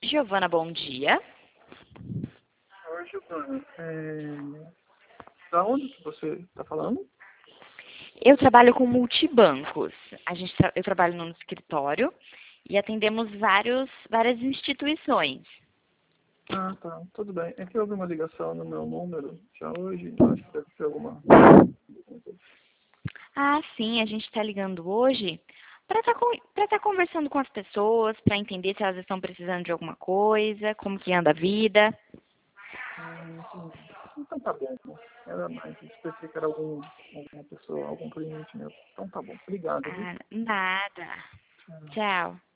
Giovana, bom dia. Oi, Giovana. Da onde que você está falando? Eu trabalho com multibancos. Eu trabalho num escritório e atendemos várias instituições. Ah, tá. Tudo bem. É que houve uma ligação no meu número já hoje. Acho que deve ser alguma. Ah, sim, a gente está ligando hoje para estar conversando com as pessoas, para entender se elas estão precisando de alguma coisa, como que anda a vida. Entendi. Então tá bom. Era mais específico, era alguma pessoa, algum cliente meu. Então tá bom. Obrigado, viu? Ah, nada. Tchau. Tchau.